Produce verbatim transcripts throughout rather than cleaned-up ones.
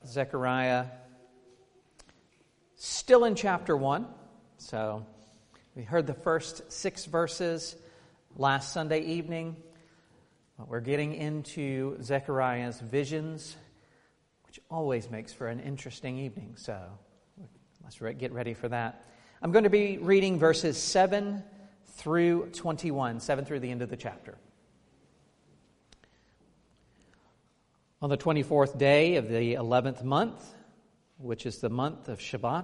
Zechariah, still in chapter one. So we heard the first six verses last Sunday evening. But we're getting into Zechariah's visions, which always makes for an interesting evening. So let's get ready for that. I'm going to be reading verses seven through twenty-one, seven through the end of the chapter. On the twenty-fourth day of the eleventh month, which is the month of Shabbat,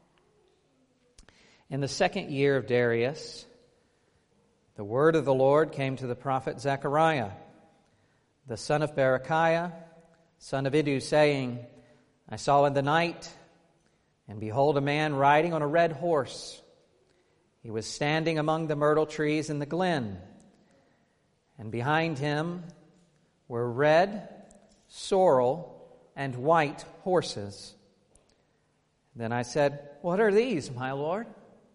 in the second year of Darius, the word of the Lord came to the prophet Zechariah, the son of Berechiah, son of Iddu, saying, I saw in the night, and behold, a man riding on a red horse. He was standing among the myrtle trees in the glen, and behind him were red, sorrel, and white horses. Then I said, What are these, my Lord?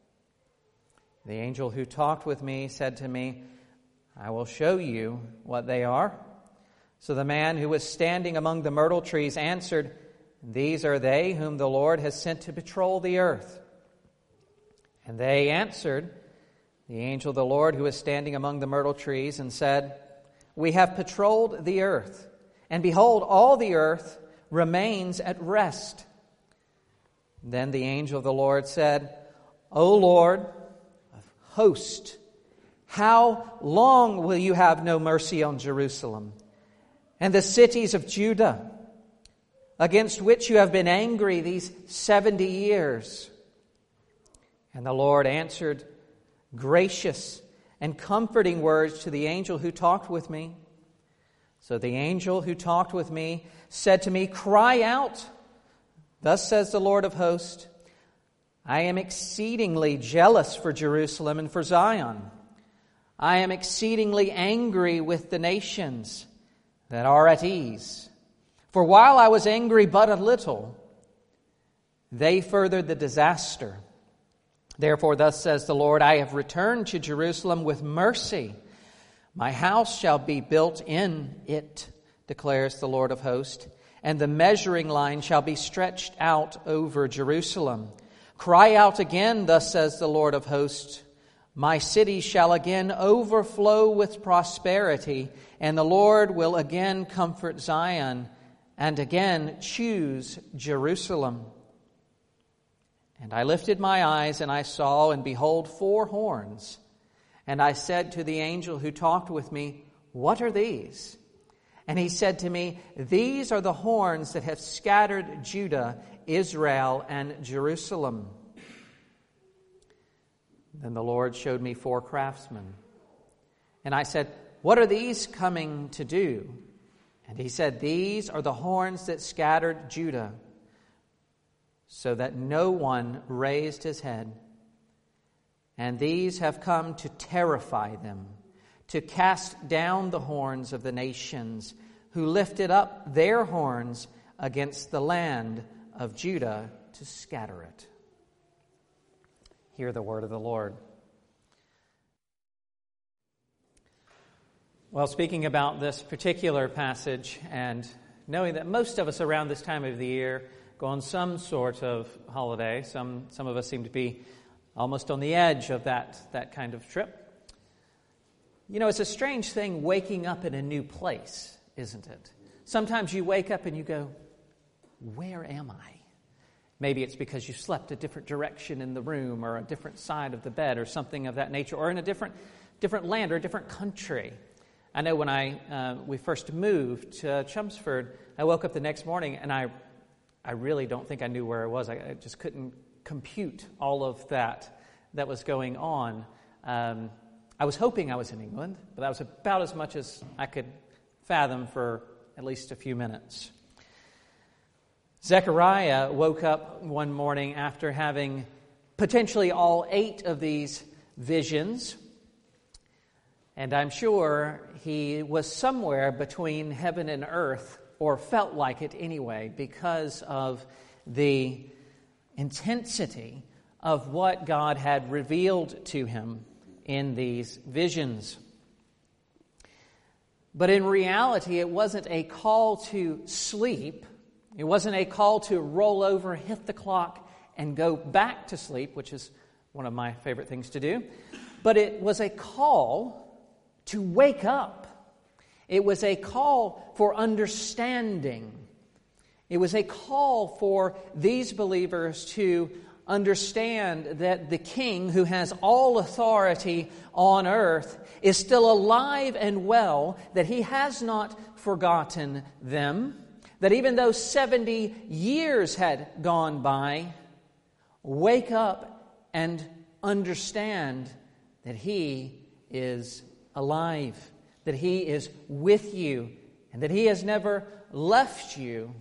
The angel who talked with me said to me, I will show you what they are. So the man who was standing among the myrtle trees answered, These are they whom the Lord has sent to patrol the earth. And they answered the angel of the Lord who was standing among the myrtle trees and said, We have patrolled the earth, and behold, all the earth remains at rest. Then the angel of the Lord said, O Lord of hosts, how long will you have no mercy on Jerusalem and the cities of Judah, against which you have been angry these seventy years? And the Lord answered gracious and comforting words to the angel who talked with me. So the angel who talked with me said to me, Cry out, thus says the Lord of hosts, I am exceedingly jealous for Jerusalem and for Zion. I am exceedingly angry with the nations that are at ease. For while I was angry but a little, they furthered the disaster. Therefore, thus says the Lord, I have returned to Jerusalem with mercy. My house shall be built in it, declares the Lord of hosts, and the measuring line shall be stretched out over Jerusalem. Cry out again, thus says the Lord of hosts, my city shall again overflow with prosperity, and the Lord will again comfort Zion, and again choose Jerusalem. And I lifted my eyes, and I saw, and behold, four horns. And I said to the angel who talked with me, What are these? And he said to me, These are the horns that have scattered Judah, Israel, and Jerusalem. Then the Lord showed me four craftsmen. And I said, What are these coming to do? And he said, These are the horns that scattered Judah, so that no one raised his head. And these have come to terrify them, to cast down the horns of the nations, who lifted up their horns against the land of Judah to scatter it. Hear the word of the Lord. Well, speaking about this particular passage, and knowing that most of us around this time of the year go on some sort of holiday. Some some of us seem to be almost on the edge of that, that kind of trip. You know, it's a strange thing waking up in a new place, isn't it? Sometimes you wake up and you go, where am I? Maybe it's because you slept a different direction in the room or a different side of the bed or something of that nature, or in a different different land or a different country. I know when I uh, we first moved to Chelmsford, I woke up the next morning and I I really don't think I knew where I was. I, I just couldn't compute all of that that was going on. Um, I was hoping I was in England, but that was about as much as I could fathom for at least a few minutes. Zechariah woke up one morning after having potentially all eight of these visions, and I'm sure he was somewhere between heaven and earth, or felt like it anyway, because of the intensity of what God had revealed to him in these visions. But in reality, it wasn't a call to sleep. It wasn't a call to roll over, hit the clock, and go back to sleep, which is one of my favorite things to do. But it was a call to wake up. It was a call for understanding. It was a call for these believers to understand that the King who has all authority on earth is still alive and well, that He has not forgotten them, that even though seventy years had gone by, wake up and understand that He is alive, that He is with you, and that He has never left you.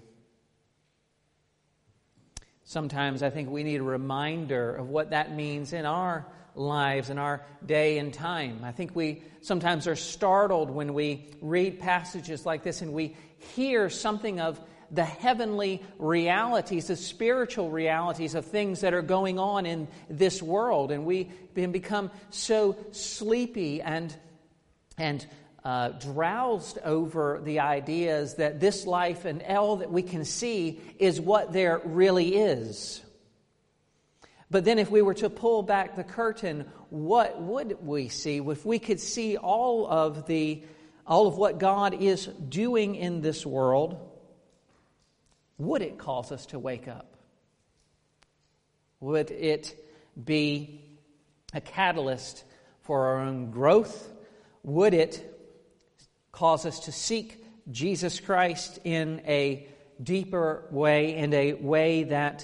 Sometimes I think we need a reminder of what that means in our lives, in our day and time. I think we sometimes are startled when we read passages like this and we hear something of the heavenly realities, the spiritual realities of things that are going on in this world. And we can become so sleepy and, and uh, drowsed over the ideas that this life and all that we can see is what there really is. But then if we were to pull back the curtain, what would we see? If we could see all of the all of what God is doing in this world, would it cause us to wake up? Would it be a catalyst for our own growth? Would it cause us to seek Jesus Christ in a deeper way, in a way that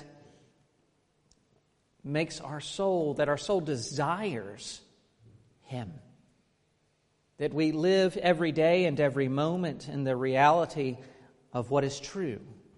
makes our soul, that our soul desires Him? That we live every day and every moment in the reality of what is true,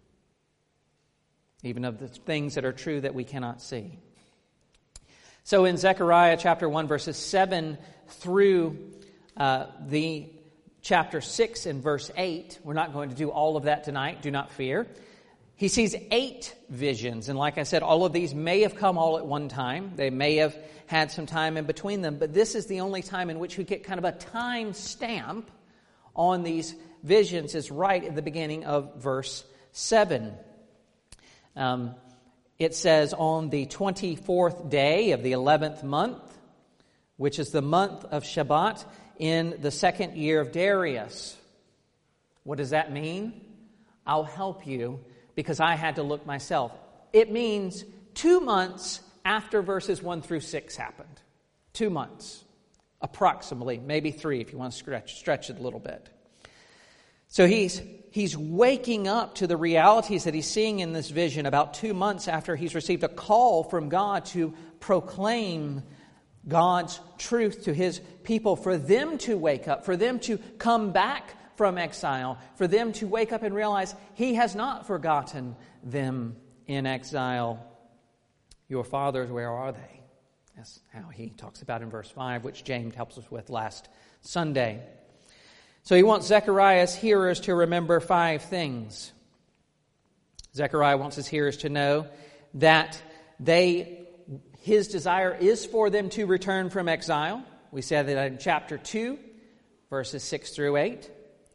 even of the things that are true that we cannot see. So in Zechariah chapter one, verses seven through uh, the chapter six and verse eight, we're not going to do all of that tonight, do not fear. He sees eight visions, and like I said, all of these may have come all at one time. They may have had some time in between them, but this is the only time in which we get kind of a time stamp on these visions, is right at the beginning of verse seven. Um, it says, on the twenty-fourth day of the eleventh month, which is the month of Shabbat, in the second year of Darius. What does that mean? I'll help you, because I had to look myself. It means two months after verses one through six happened. Two months, approximately, maybe three if you want to stretch, stretch it a little bit. So he's he's waking up to the realities that he's seeing in this vision about two months after he's received a call from God to proclaim God's truth to His people, for them to wake up, for them to come back from exile, for them to wake up and realize He has not forgotten them in exile. Your fathers, where are they? That's how he talks about in verse five, which James helps us with last Sunday. So he wants Zechariah's hearers to remember five things. Zechariah wants his hearers to know that they, his desire is for them to return from exile. We said that in chapter two, verses six through eight.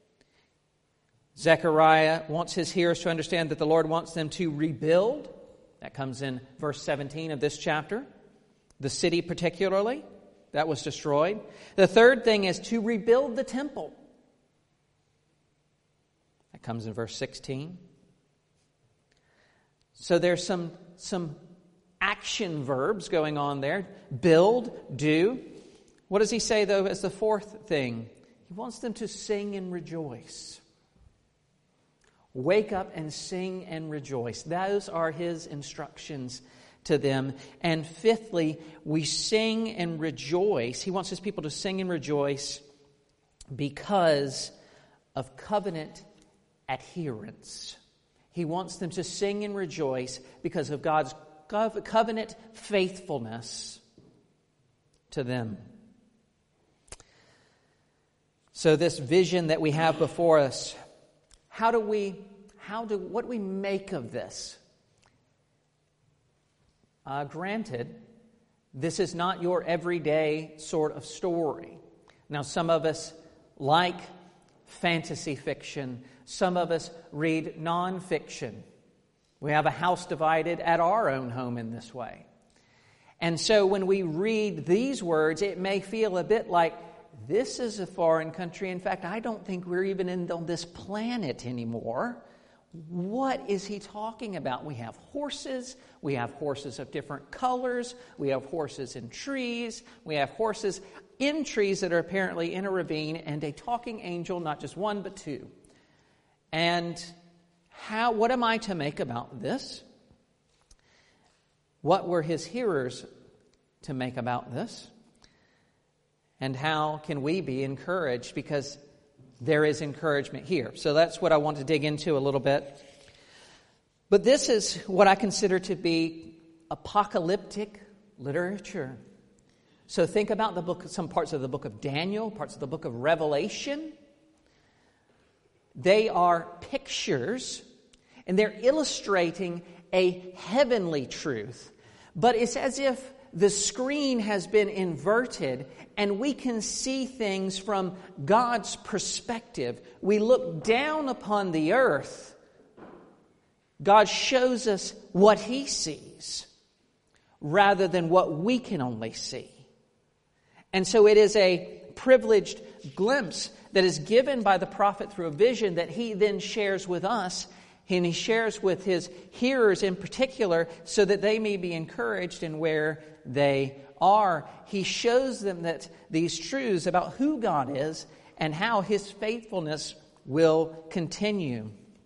Zechariah wants his hearers to understand that the Lord wants them to rebuild. That comes in verse seventeen of this chapter. The city particularly, that was destroyed. The third thing is to rebuild the temple. That comes in verse sixteen. So there's some, some action verbs going on there. Build, do. What does he say, though, as the fourth thing? He wants them to sing and rejoice. Wake up and sing and rejoice. Those are his instructions to them. And fifthly, we sing and rejoice. He wants his people to sing and rejoice because of covenant adherence. He wants them to sing and rejoice because of God's covenant faithfulness to them. So this vision that we have before us, how do we, how do, what do we make of this? Uh, granted, this is not your everyday sort of story. Now, some of us like fantasy fiction. Some of us read nonfiction. We have a house divided at our own home in this way. And so when we read these words, it may feel a bit like, this is a foreign country. In fact, I don't think we're even in, on this planet anymore. What is he talking about? We have horses. We have horses of different colors. We have horses in trees. We have horses in trees that are apparently in a ravine, and a talking angel, not just one, but two. And how? What am I to make about this? What were his hearers to make about this? And how can we be encouraged? Because there is encouragement here. So that's what I want to dig into a little bit. But this is what I consider to be apocalyptic literature. So think about the book, some parts of the book of Daniel, parts of the book of Revelation. They are pictures, and they're illustrating a heavenly truth. But it's as if the screen has been inverted and we can see things from God's perspective. We look down upon the earth. God shows us what He sees rather than what we can only see. And so it is a privileged glimpse that is given by the prophet through a vision that he then shares with us, and he shares with his hearers in particular so that they may be encouraged in where they are. He shows them that these truths about who God is and how His faithfulness will continue.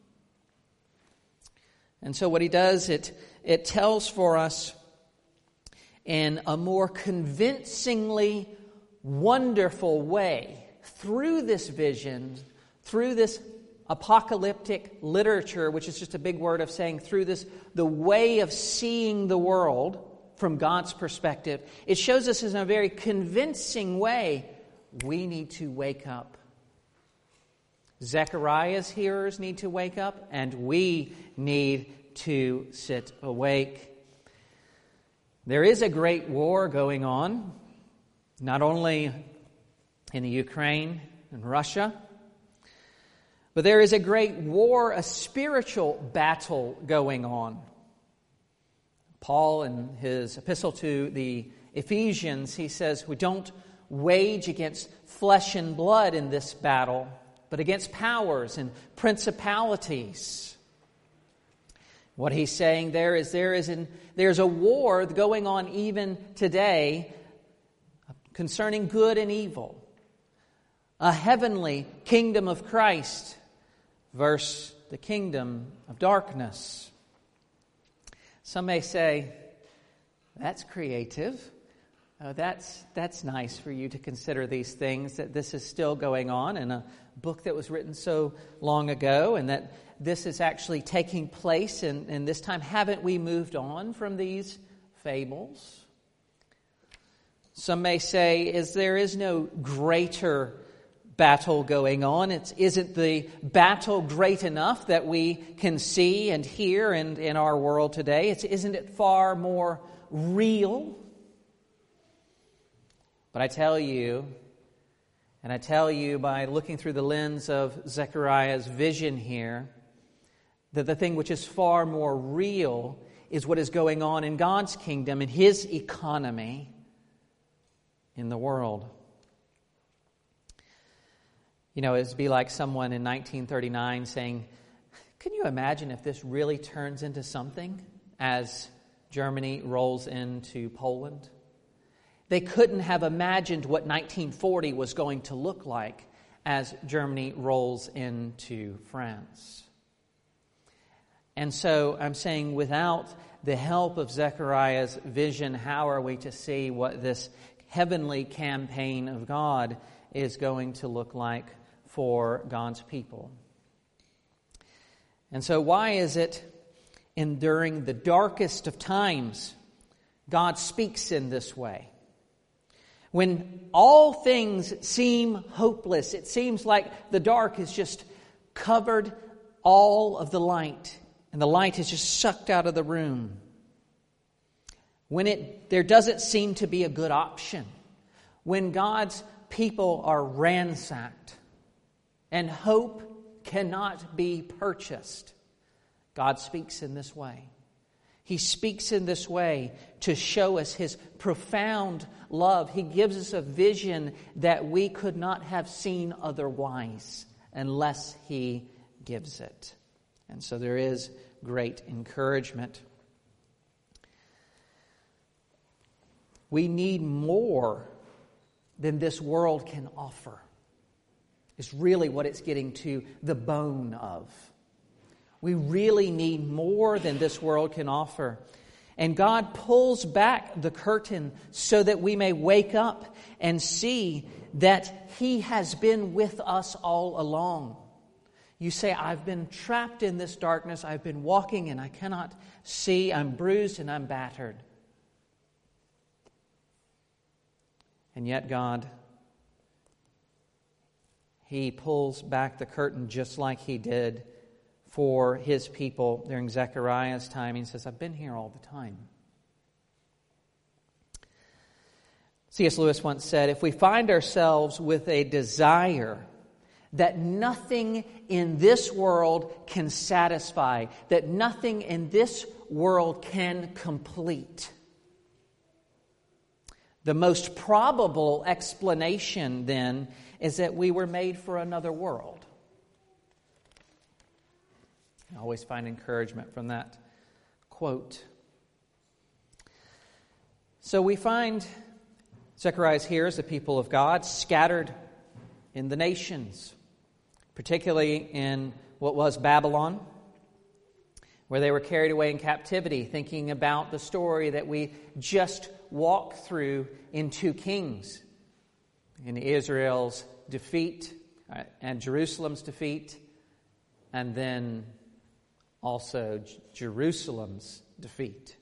And so what he does, it, it tells for us in a more convincingly wonderful way through this vision, through this apocalyptic literature, which is just a big word of saying through this, the way of seeing the world from God's perspective. It shows us in a very convincing way we need to wake up. Zechariah's hearers need to wake up, and we need to sit awake. There is a great war going on, not only in the Ukraine and Russia, but there is a great war, a spiritual battle going on. Paul, in his epistle to the Ephesians, he says, we don't wage against flesh and blood in this battle, but against powers and principalities. What he's saying there is there is an, there's a war going on even today concerning good and evil. A heavenly kingdom of Christ versus the kingdom of darkness. Some may say, that's creative. Uh, that's that's nice for you to consider these things, that this is still going on in a book that was written so long ago, and that this is actually taking place in, in this time. Haven't we moved on from these fables? Some may say, is there is no greater battle going on. It's, isn't the battle great enough that we can see and hear in, in our world today? It's, isn't it far more real? But I tell you, and I tell you by looking through the lens of Zechariah's vision here, that the thing which is far more real is what is going on in God's kingdom, in His economy in the world. You know, it'd be like someone in nineteen thirty-nine saying, can you imagine if this really turns into something as Germany rolls into Poland? They couldn't have imagined what nineteen forty was going to look like as Germany rolls into France. And so I'm saying, without the help of Zechariah's vision, how are we to see what this heavenly campaign of God is going to look like for God's people? And so why is it in during the darkest of times God speaks in this way? When all things seem hopeless, it seems like the dark has just covered all of the light, and the light is just sucked out of the room. When it there doesn't seem to be a good option. When God's people are ransacked. and hope cannot be purchased. God speaks in this way. He speaks in this way to show us His profound love. He gives us a vision that we could not have seen otherwise unless He gives it. And so there is great encouragement. We need more than this world can offer. It's really what it's getting to the bone of. We really need more than this world can offer. And God pulls back the curtain so that we may wake up and see that He has been with us all along. You say, I've been trapped in this darkness. I've been walking and I cannot see. I'm bruised and I'm battered. And yet God, He pulls back the curtain just like He did for His people during Zechariah's time. He says, I've been here all the time. C S Lewis once said, if we find ourselves with a desire that nothing in this world can satisfy, that nothing in this world can complete, the most probable explanation then is that we were made for another world. I always find encouragement from that quote. So we find Zechariah here as the people of God scattered in the nations, particularly in what was Babylon, where they were carried away in captivity, thinking about the story that we just walked through in two Kings, in Israel's defeat and Jerusalem's defeat, and then also Jerusalem's defeat.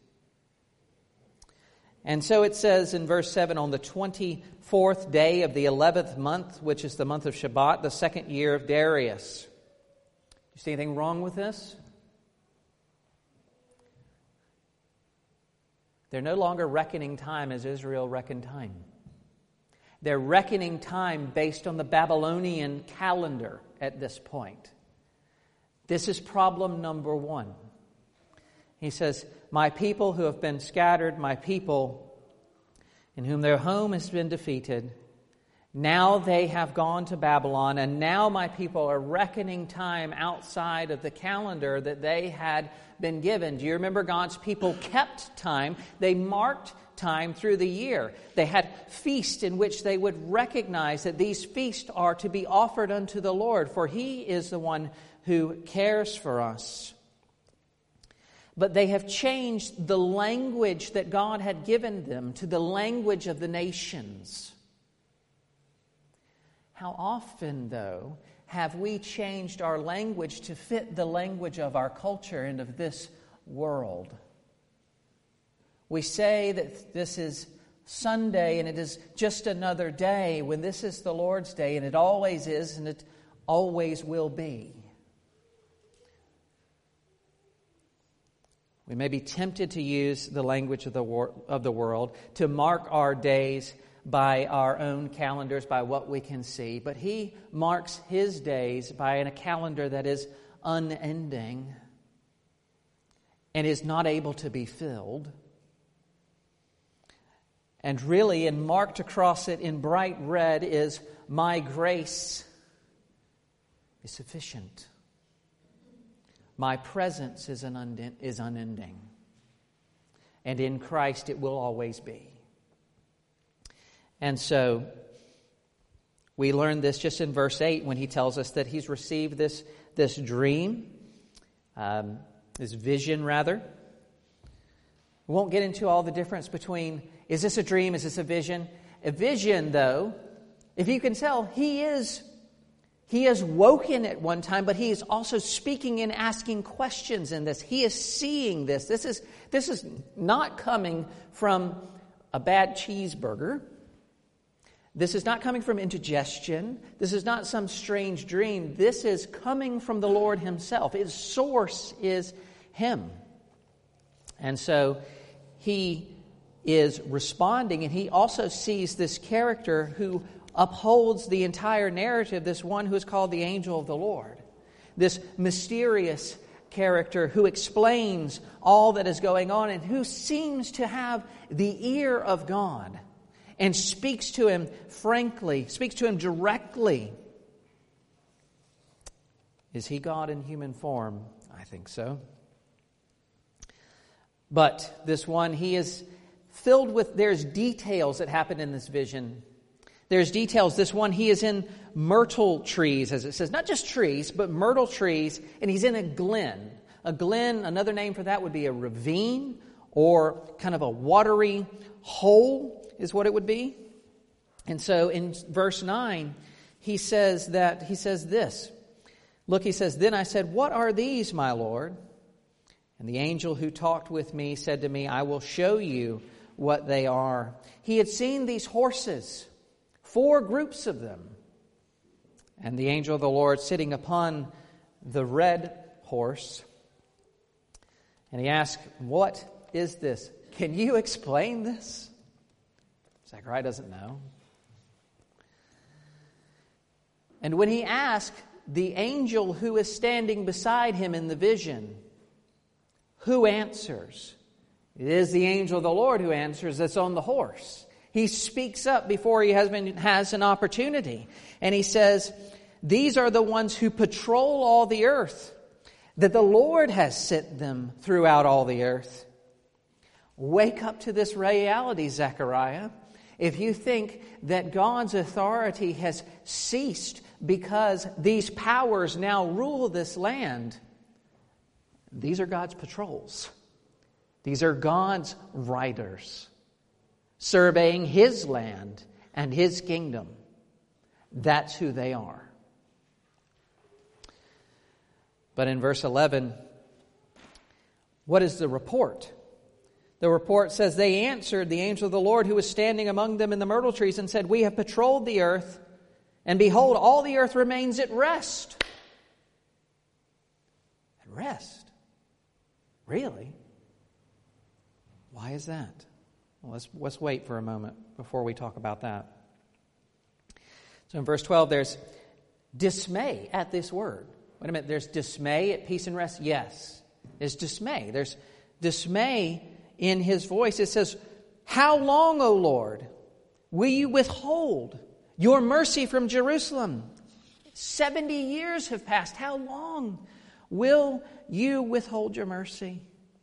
And so it says in verse seven, on the twenty-fourth day of the eleventh month, which is the month of Shabbat, the second year of Darius. You see anything wrong with this? They're no longer reckoning time as Israel reckoned time. They're reckoning time based on the Babylonian calendar at this point. This is problem number one. He says, my people who have been scattered, my people in whom their home has been defeated, now they have gone to Babylon, and now my people are reckoning time outside of the calendar that they had been given. Do you remember God's people kept time? They marked time through the year. They had feasts in which they would recognize that these feasts are to be offered unto the Lord, for He is the one who cares for us. But they have changed the language that God had given them to the language of the nations. How often, though, have we changed our language to fit the language of our culture and of this world? We say that this is Sunday and it is just another day, when this is the Lord's day, and it always is and it always will be. We may be tempted to use the language of the wor- of the world to mark our days by our own calendars, by what we can see. But He marks His days by a calendar that is unending and is not able to be filled. And really, and marked across it in bright red is, my grace is sufficient. My presence is, an unden- is unending. And in Christ it will always be. And so we learn this just in verse eight when he tells us that he's received this, this dream, um, this vision rather. We won't get into all the difference between, is this a dream, is this a vision? A vision, though, if you can tell, he is He is woken at one time, but he is also speaking and asking questions in this. He is seeing this. This is, this is not coming from a bad cheeseburger. This is not coming from indigestion. This is not some strange dream. This is coming from the Lord Himself. Its source is Him. And so he is responding, and he also sees this character who upholds the entire narrative, this one who is called the angel of the Lord, this mysterious character who explains all that is going on and who seems to have the ear of God and speaks to him frankly, speaks to him directly. Is he God in human form? I think so. But this one, he is filled with, there's details that happen in this vision. There's details. This one, he is in myrtle trees, as it says. Not just trees, but myrtle trees. And he's in a glen. A glen, another name for that would be a ravine or kind of a watery hole is what it would be. And so in verse nine, he says that, he says this. Look, he says, "Then I said, 'What are these, my Lord?' And the angel who talked with me said to me, 'I will show you what they are.' He had seen these horses, four groups of them. And the angel of the Lord sitting upon the red horse. And he asked, 'What is this? Can you explain this?' Zechariah doesn't know. And when he asked the angel who is standing beside him in the vision, who answers? It is the angel of the Lord who answers that's on the horse. He speaks up before he has, been, has an opportunity. And he says, 'These are the ones who patrol all the earth, that the Lord has sent them throughout all the earth.'" Wake up to this reality, Zechariah. If you think that God's authority has ceased because these powers now rule this land, these are God's patrols. These are God's riders surveying His land and His kingdom. That's who they are. But in verse eleven, what is the report? The report says, "They answered the angel of the Lord who was standing among them in the myrtle trees and said, 'We have patrolled the earth, and behold, all the earth remains at rest.'" At rest? Really? Why is that? Well, let's, let's wait for a moment before we talk about that. So in verse twelve, there's dismay at this word. Wait a minute, there's dismay at peace and rest? Yes, there's dismay. There's dismay in his voice. It says, "How long, O Lord, will you withhold your mercy from Jerusalem? Seventy years have passed. How long will you withhold your mercy?"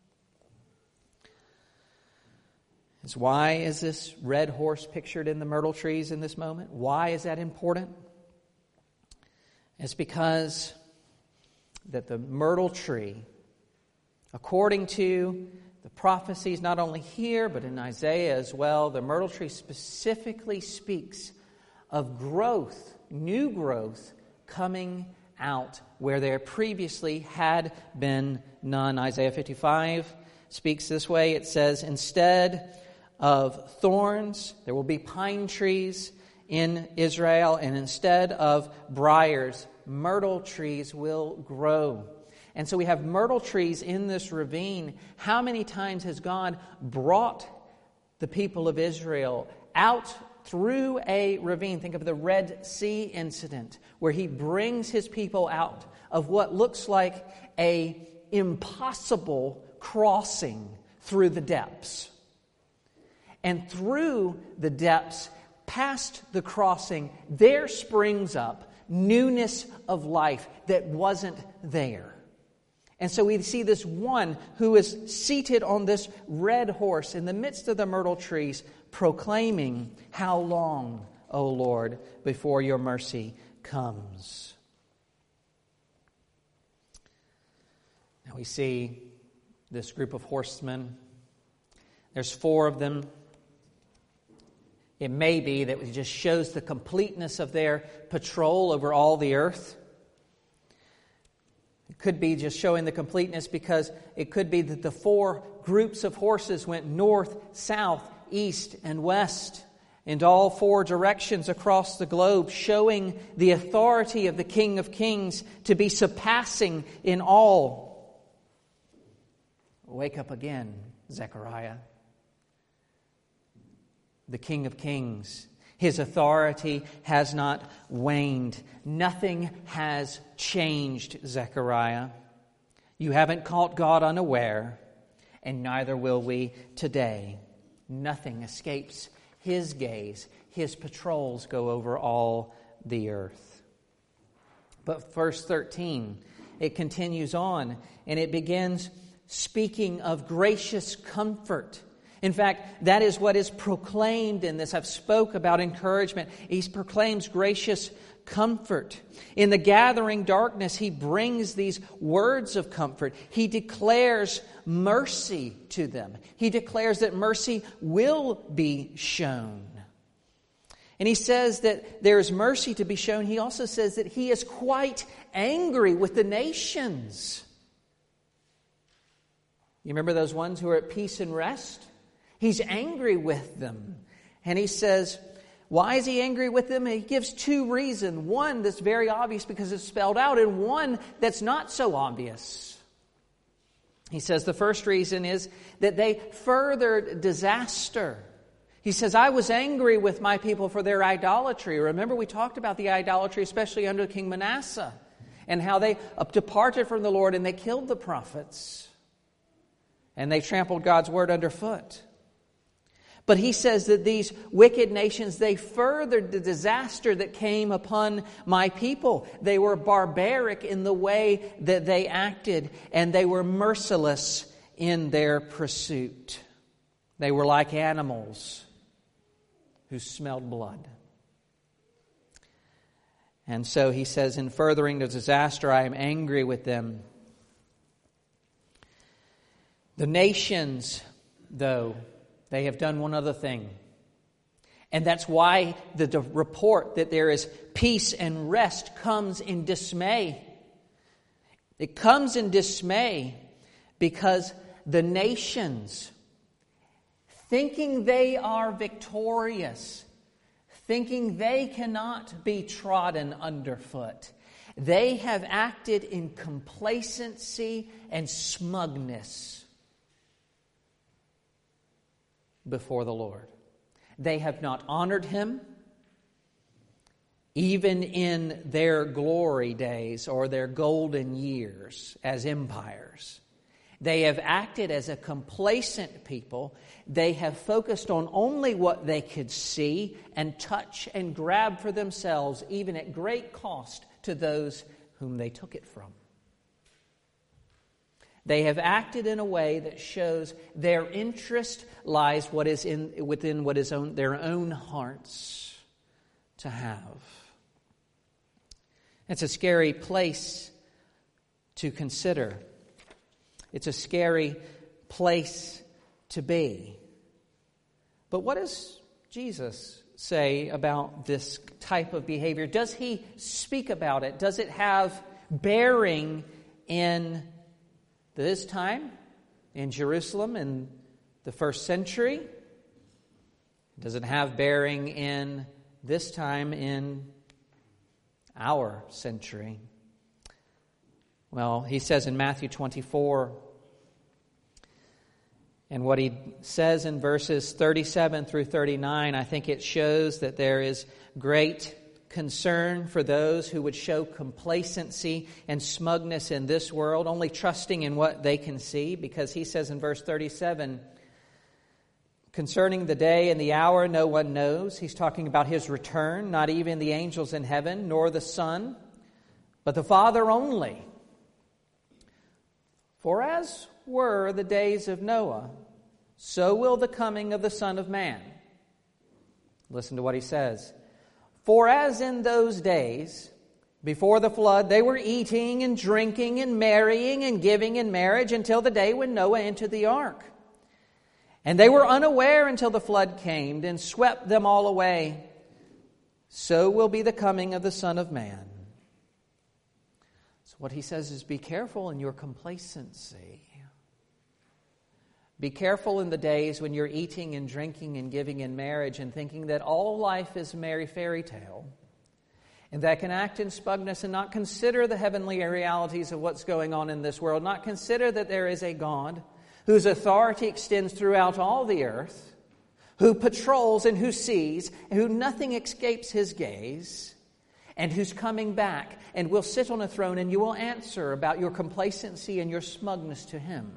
It's why is this red horse pictured in the myrtle trees in this moment? Why is that important? It's because that the myrtle tree, according to the prophecies not only here but in Isaiah as well, the myrtle tree specifically speaks of growth, new growth coming out where there previously had been none. Isaiah fifty-five speaks this way. It says, "Instead of thorns, there will be pine trees in Israel, and instead of briars, myrtle trees will grow." And so we have myrtle trees in this ravine. How many times has God brought the people of Israel out through a ravine? Think of the Red Sea incident, where He brings His people out of what looks like a impossible crossing through the depths. And through the depths, past the crossing, there springs up newness of life that wasn't there. And so we see this one who is seated on this red horse in the midst of the myrtle trees, proclaiming, "How long, O Lord, before your mercy comes?" Now we see this group of horsemen. There's four of them. It may be that it just shows the completeness of their patrol over all the earth. It could be just showing the completeness because it could be that the four groups of horses went north, south, east, and west into all four directions across the globe, showing the authority of the King of Kings to be surpassing in all. Wake up again, Zechariah. The King of Kings. His authority has not waned. Nothing has changed, Zechariah. You haven't caught God unaware, and neither will we today. Nothing escapes His gaze. His patrols go over all the earth. But verse thirteen, it continues on, and it begins speaking of gracious comfort. In fact, that is what is proclaimed in this. I've spoke about encouragement. He proclaims gracious comfort. In the gathering darkness, he brings these words of comfort. He declares mercy to them. He declares that mercy will be shown. And he says that there is mercy to be shown. He also says that he is quite angry with the nations. You remember those ones who are at peace and rest? He's angry with them. And he says, why is he angry with them? And he gives two reasons. One that's very obvious because it's spelled out, and one that's not so obvious. He says the first reason is that they furthered disaster. He says, I was angry with my people for their idolatry. Remember, we talked about the idolatry, especially under King Manasseh, and how they departed from the Lord and they killed the prophets. And they trampled God's word underfoot. But he says that these wicked nations, they furthered the disaster that came upon my people. They were barbaric in the way that they acted, and they were merciless in their pursuit. They were like animals who smelled blood. And so he says, in furthering the disaster, I am angry with them. The nations, though, they have done one other thing. And that's why the, the report that there is peace and rest comes in dismay. It comes in dismay because the nations, thinking they are victorious, thinking they cannot be trodden underfoot, they have acted in complacency and smugness before the Lord. They have not honored Him, even in their glory days or their golden years as empires. They have acted as a complacent people. They have focused on only what they could see and touch and grab for themselves, even at great cost to those whom they took it from. They have acted in a way that shows their interest lies what is in within what is own, their own hearts to have. It's a scary place to consider. It's a scary place to be. But what does Jesus say about this type of behavior? Does He speak about it? Does it have bearing in this time in Jerusalem in the first century? Does it have bearing in this time in our century? Well, he says in Matthew twenty-four, and what he says in verses thirty-seven through thirty-nine, I think it shows that there is great concern for those who would show complacency and smugness in this world, only trusting in what they can see, because he says in verse thirty-seven, concerning the day and the hour no one knows. He's talking about His return, not even the angels in heaven, nor the Son, but the Father only. For as were the days of Noah, so will the coming of the Son of Man. Listen to what he says. For as in those days, before the flood, they were eating and drinking and marrying and giving in marriage until the day when Noah entered the ark. And they were unaware until the flood came and swept them all away. So will be the coming of the Son of Man. So what he says is, be careful in your complacency. Be careful in the days when you're eating and drinking and giving in marriage and thinking that all life is a merry fairy tale, and that can act in smugness and not consider the heavenly realities of what's going on in this world, not consider that there is a God whose authority extends throughout all the earth, who patrols and who sees, and who nothing escapes his gaze, and who's coming back and will sit on a throne, and you will answer about your complacency and your smugness to him.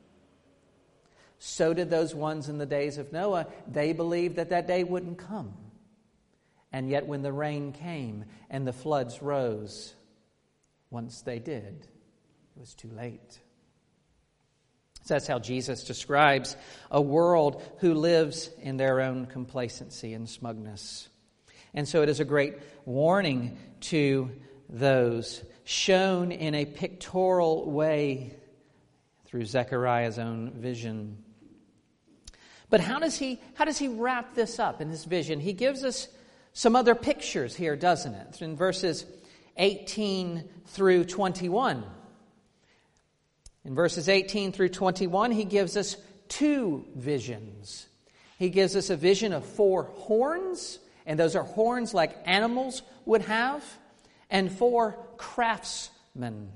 So did those ones in the days of Noah. They believed that that day wouldn't come. And yet when the rain came and the floods rose, once they did, it was too late. So that's how Jesus describes a world who lives in their own complacency and smugness. And so it is a great warning to those, shown in a pictorial way through Zechariah's own vision. But how does he how does he wrap this up in his vision? He gives us some other pictures here, doesn't it? In verses eighteen through twenty-one. In verses eighteen through twenty-one, he gives us two visions. He gives us a vision of four horns, and those are horns like animals would have, and four craftsmen.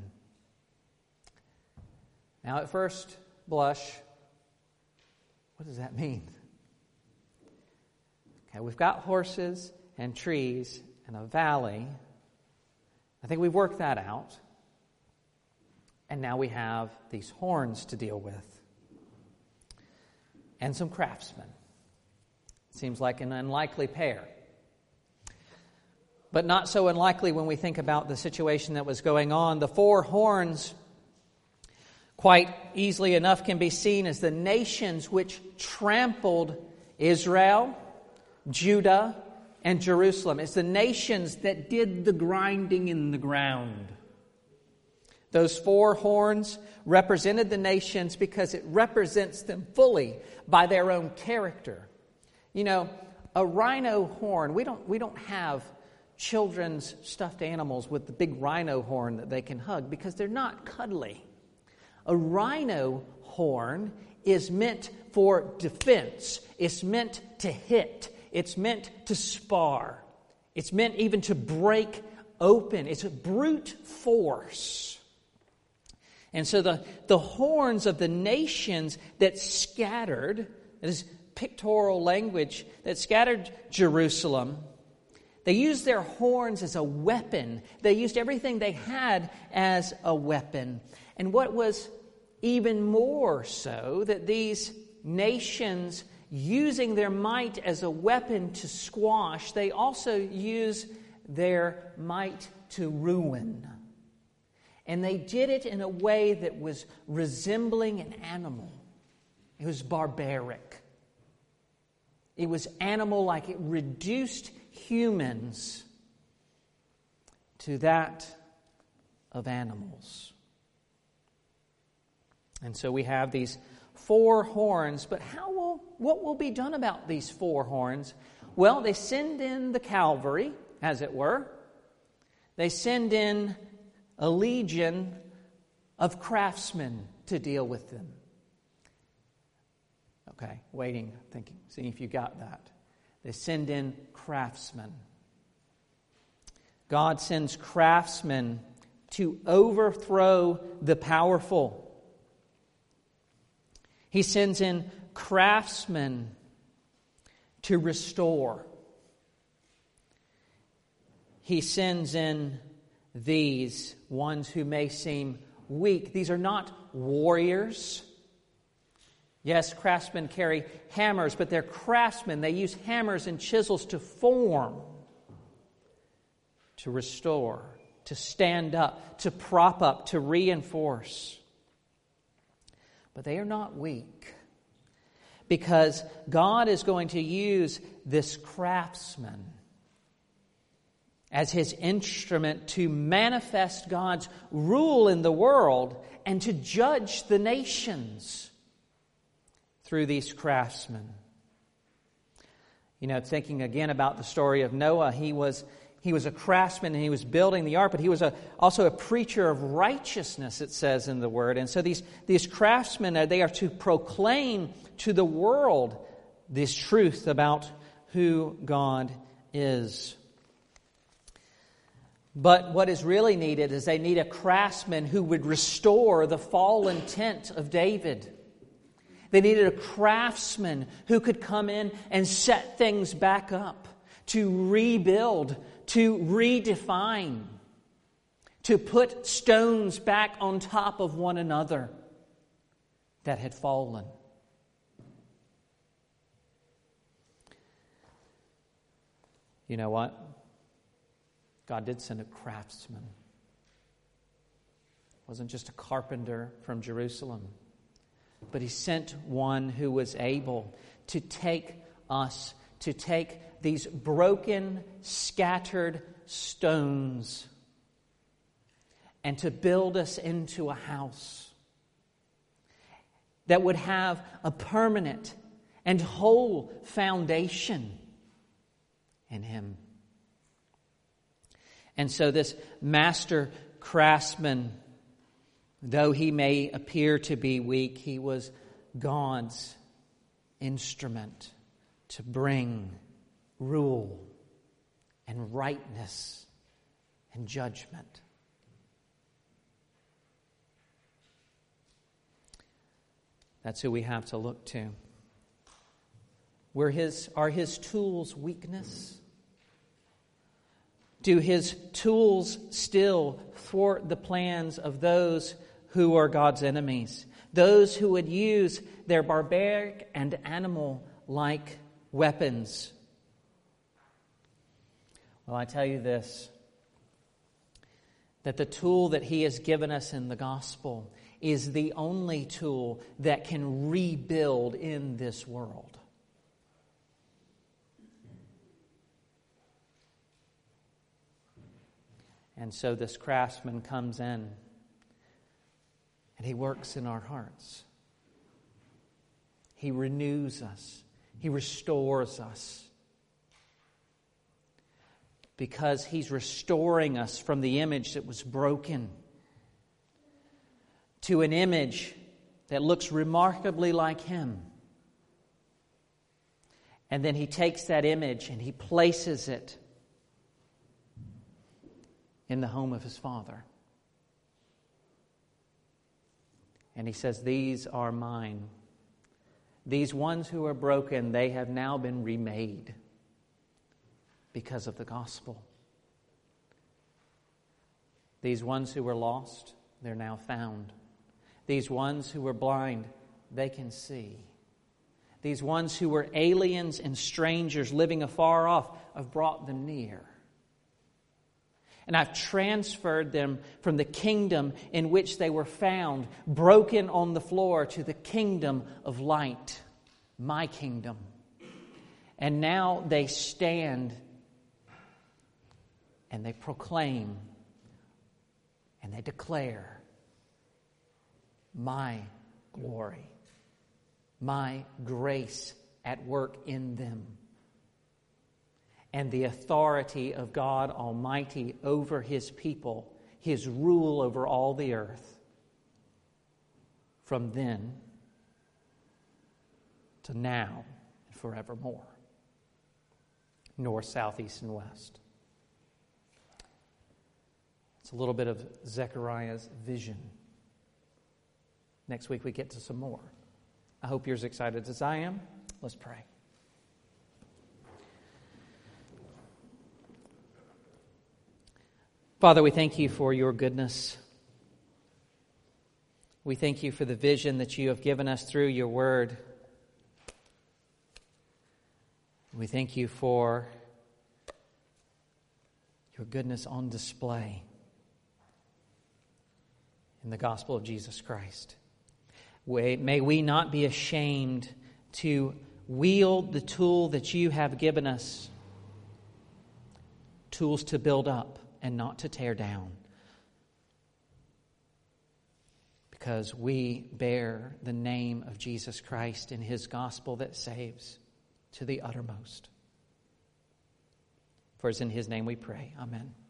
Now, at first blush, what does that mean? Okay, we've got horses and trees and a valley. I think we've worked that out. And now we have these horns to deal with. And some craftsmen. Seems like an unlikely pair. But not so unlikely when we think about the situation that was going on. The four horns, quite easily enough, can be seen as the nations which trampled Israel, Judah, and Jerusalem. It's the nations that did the grinding in the ground. Those four horns represented the nations because it represents them fully by their own character. You know, a rhino horn, we don't we don't have children's stuffed animals with the big rhino horn that they can hug because they're not cuddly. A rhino horn is meant for defense. It's meant to hit. It's meant to spar. It's meant even to break open. It's a brute force. And so the, the horns of the nations that scattered, that is pictorial language, that scattered Jerusalem, they used their horns as a weapon. They used everything they had as a weapon. And what was even more so, that these nations, using their might as a weapon to squash, they also use their might to ruin. And they did it in a way that was resembling an animal. It was barbaric. It was animal-like. It reduced humans to that of animals. And so we have these four horns, but how will what will be done about these four horns? Well, they send in the cavalry, as it were. They send in a legion of craftsmen to deal with them. Okay, waiting, thinking, seeing if you got that. They send in craftsmen. God sends craftsmen to overthrow the powerful. He sends in craftsmen to restore. He sends in these ones who may seem weak. These are not warriors. Yes, craftsmen carry hammers, but they're craftsmen. They use hammers and chisels to form, to restore, to stand up, to prop up, to reinforce. But they are not weak, because God is going to use this craftsman as his instrument to manifest God's rule in the world and to judge the nations through these craftsmen. You know, thinking again about the story of Noah, he was he was a craftsman and he was building the ark, but he was a, also a preacher of righteousness, it says in the Word. And so these, these craftsmen, they are to proclaim to the world this truth about who God is. But what is really needed is they need a craftsman who would restore the fallen tent of David. They needed a craftsman who could come in and set things back up, to rebuild, to redefine, to put stones back on top of one another that had fallen. You know what? God did send a craftsman. It wasn't just a carpenter from Jerusalem, but He sent one who was able to take us, to take these broken, scattered stones and to build us into a house that would have a permanent and whole foundation in Him. And so this master craftsman, though he may appear to be weak, he was God's instrument to bring rule and rightness and judgment. That's who we have to look to. Were his, are His tools weakness? Do His tools still thwart the plans of those who are God's enemies? Those who would use their barbaric and animal-like weapons? Well, I tell you this, that the tool that He has given us in the gospel is the only tool that can rebuild in this world. And so this craftsman comes in and he works in our hearts. He renews us. He restores us. Because He's restoring us from the image that was broken to an image that looks remarkably like Him. And then He takes that image and He places it in the home of His Father. And He says, "These are mine. These ones who are broken, they have now been remade because of the gospel. These ones who were lost, they're now found. These ones who were blind, they can see. These ones who were aliens and strangers living afar off, I've brought them near. And I've transferred them from the kingdom in which they were found, broken on the floor, to the kingdom of light, my kingdom. And now they stand and they proclaim and they declare my glory, my grace at work in them, and the authority of God Almighty over His people, His rule over all the earth, from then to now and forevermore. North, south, east, and west. It's a little bit of Zechariah's vision. Next week we get to some more. I hope you're as excited as I am. Let's pray. Father, we thank You for Your goodness. We thank You for the vision that You have given us through Your word. We thank You for Your goodness on display in the gospel of Jesus Christ. May we not be ashamed to wield the tool that You have given us, tools to build up and not to tear down, because we bear the name of Jesus Christ and His gospel that saves to the uttermost. For it's in His name we pray. Amen.